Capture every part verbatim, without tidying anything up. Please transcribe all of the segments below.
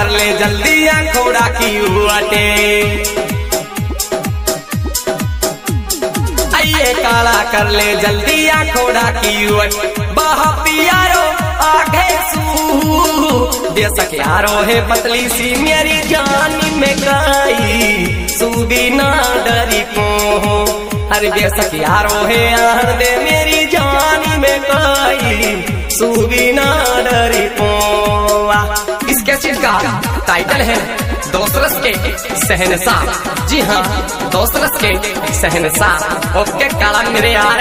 कर ले जल्दी खोड़ा की उटे। आइए काला कर ले जल्दी खोड़ा की उट। बाह पियारो आगे सू दे सकियारो है पतली सी मेरी जान में काई सूबी ना डरी को। अरे दे सकियारो है आर दे मेरी जान में काई सूबी ना डरी को। इसके चीज का टाइटल है दोसरस के शहंशाह। जी हाँ, दोसरस के शहंशाह। ओके काला मेरे यार।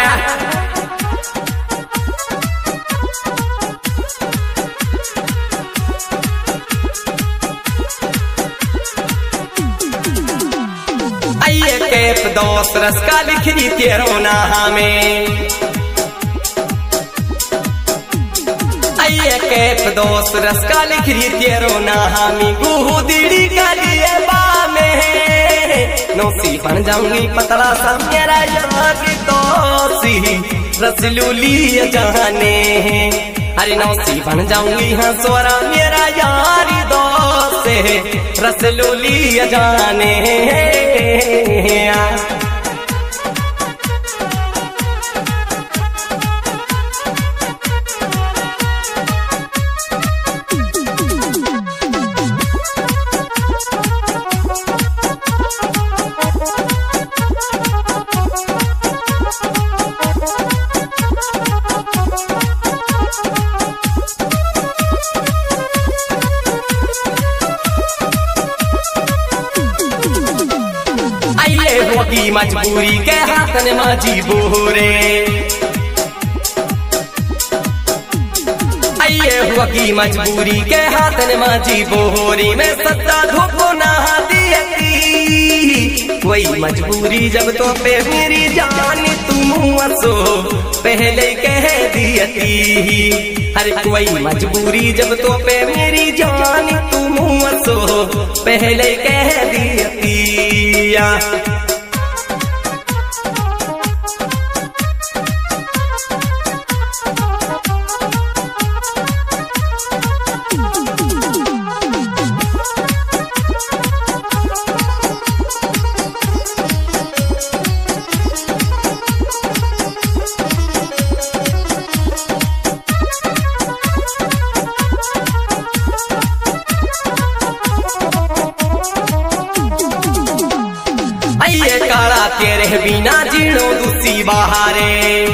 आइए कैप दोसरस का लिख दी तेरो नाहा में। आइए कैप दोसरस का लिख दी तेरो नाहा में। गुहू दीड़ी का लिए बामे नौसी बन जाऊंगी पतला सा मेरा यार दोसी रसलूली जाने। अरे नौसी बन जाऊंगी हाँ सोरा मेरा यार दोसे रसलूली जाने। की मजबूरी के हाथ ने माजी बोरे। आइए हुआ की मजबूरी के हाथ ने माजी बोरी में सत्ता धोखो नहा दियती। कोई मजबूरी जब तो पे मेरी जान तुम असो पहले कह दियती। अरे कोई मजबूरी जब तो पे मेरी जान तुम असो पहले कह दियती। काला तेरे बिना जीणो दूसी बहारे।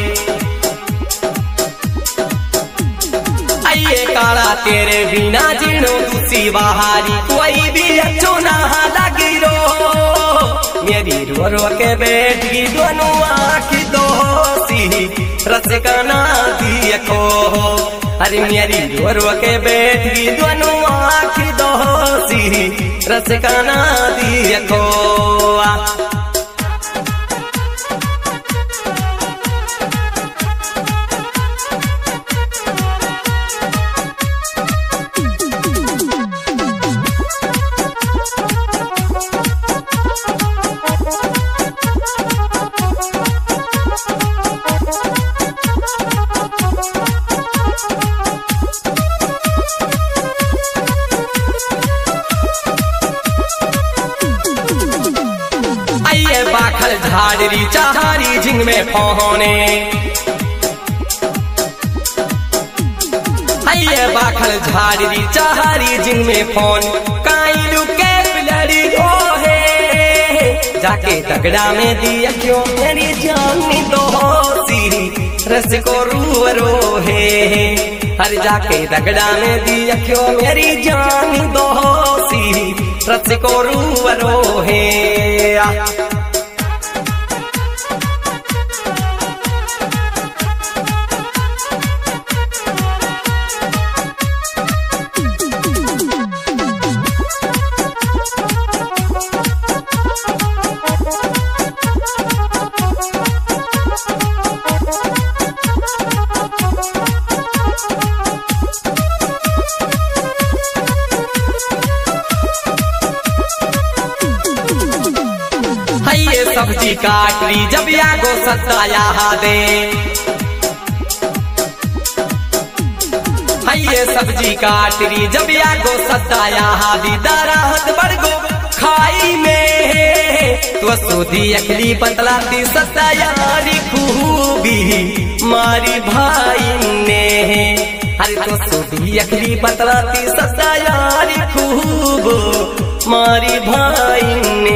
आइए काला तेरे बिना जीणो दूसी बहारी। कोई भी अच्छो ना लगी रो मेरी रो रो के बैठी दोनों आँख दोसी रस का ना दिया को। अरे मेरी रो रो के बैठी दोनों आँख दोसी रस का ना दिया को। बाखल झाड़री चाहारी झिंग में पहुने। आइए बाखल झाड़री चाहारी झिंग में फोन काई लुके पिलड़ी हो है। जाके तगड़ा में दिया क्यों मेरी जानी दोसी रस को रूवरो है। हर जाके तगड़ा में दिया क्यों मेरी जानी दोसी रस को रूवरो है। सब्जी काटरी जब यागो सत्ता यहाँ दे। आइए सब्जी काटरी जब या गो सताया हादी दाराहत बड़गो खाई में तो सोधी अखली पतलाती सतायारी खूबी मारी भाई ने अरे तो सोधी अखली पतलाती सतायारी खूब मारी भाई ने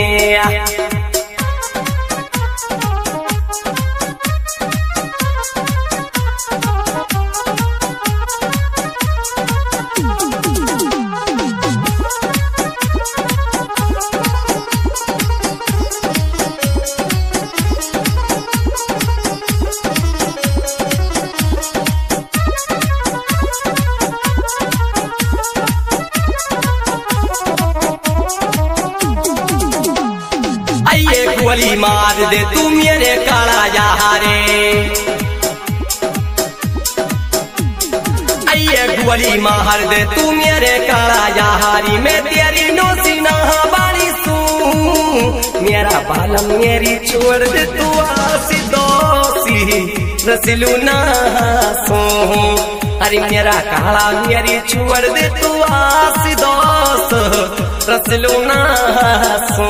गोली मार दे तू मेरे काला यारे आइए गोली मार दे तू मेरे काला यारी मैं तेरी नौसीना बाली सू मेरा बालम मेरी छोड़ दे तू आसी दोसी रसलू ना सो अरे मेरा काला मेरी छोड़ दे तू आसी दोस रसलू ना सो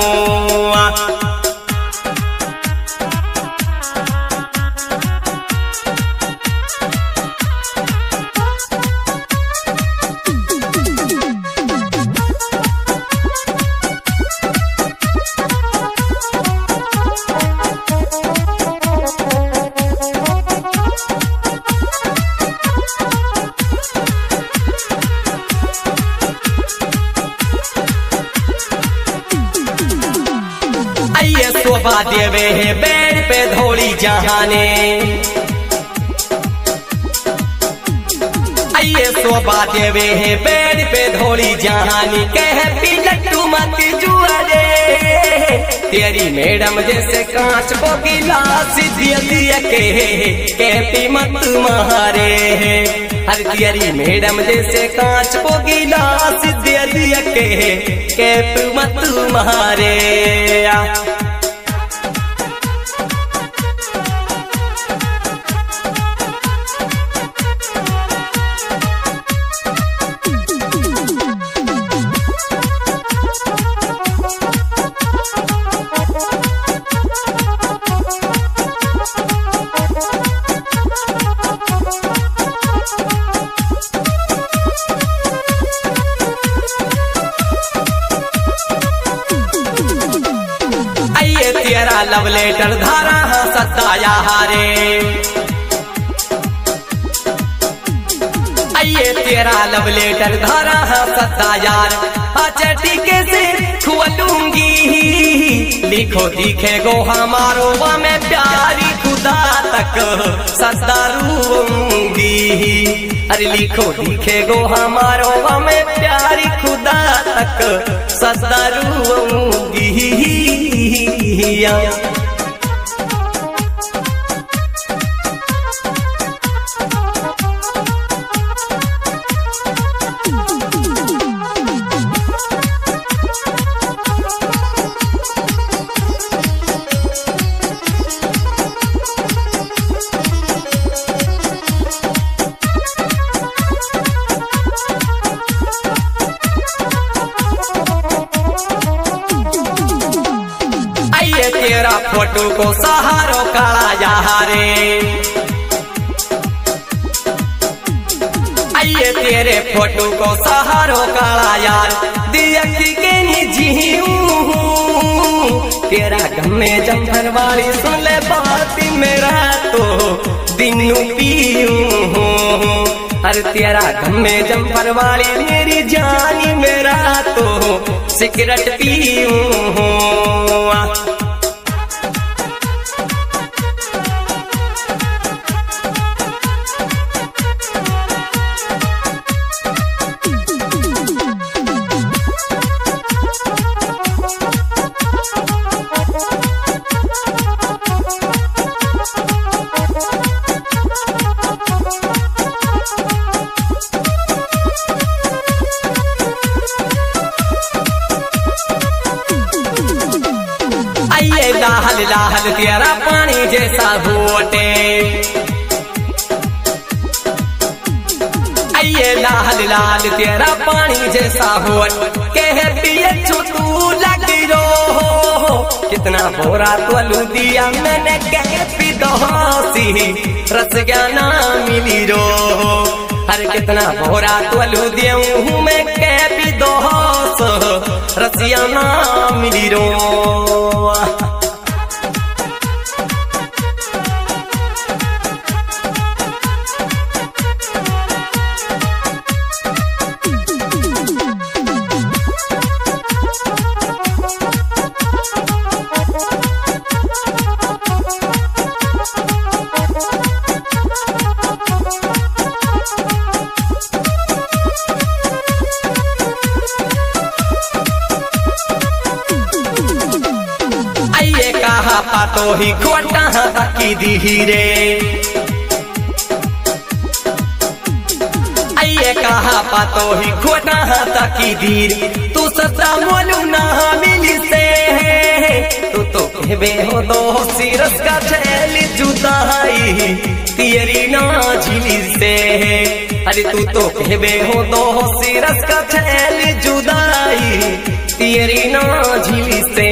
शोभा देवे है बेड पे धोली जहाने आइए शोभा देवे है बेड पे धोली जहानी कह पी लट्टू मत जुआरे तेरी मैडम जैसे कांच को गिलास दिया दिया के कह पी मत मारे अरे तेरी मैडम जैसे कांच को गिलास दिया दिया के कह पी मत मारे तेरा लव लेटर धारा सताया हारे आइए तेरा लव लेटर धारा सतायार चटी के से खुलूंगी लिखो दिखे गो हमारो मैं प्यारी खुदा तक सदारूंगी अरे लिखो दिखे गो हमारो मैं प्यारी खुदा तक सदारूंगी तेरा फोटो को सहारो काला यारे आइए तेरे फोटो को सहारो काला यार दिया के जीऊ तेरा गम में जंभर वाली सुन ले बात मेरा तो दिनू पीऊ अरे तेरा गम में जंभर वाली मेरी जानी मेरा तो सिगरेट पीऊ लाहल लाहल तेरा पानी जैसा होटे ये लाल लाल तेरा पानी जैसा होठ कह पिए तू लगी रो कितना बोरा तोलू दिया मैंने कह पी दोसी रस ज्ञाना मिली रो अरे कितना बोरा तोलू दिया मैं कह पी दोस रसिया ना मिली रो। पातो ही खोटा की धीरे आइए कहा पातो ही खोटा की धीर तू सता मोलू ना मिली से तू तो कहबे हो दो सिरस का छैल जुदाई तेरी ना झिली से अरे तू तो कहबे हो दो सिरस का छैल जुदाई तेरी ना झिली से।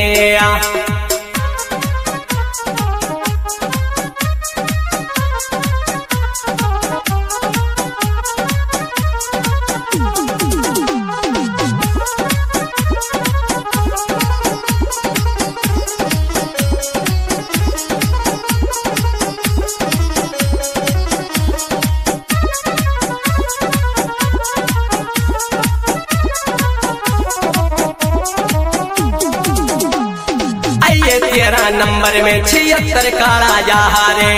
तेरा नंबर में छिहत्तर काला जहारे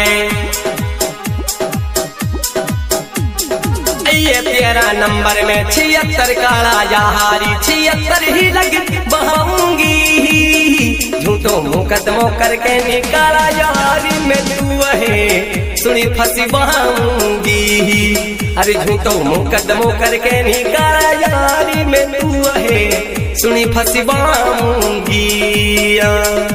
ये तेरा नंबर में छिहत्तर काला जहारी छिहत्तर ही लग बहाऊंगी झूठो मुकदमों करके निकाला यारी में तू है सुनी फंसी बहाऊंगी अरे झूठो मुकदमों करके निकाला यारी में तू है सुनी फंसी बहाऊंगी।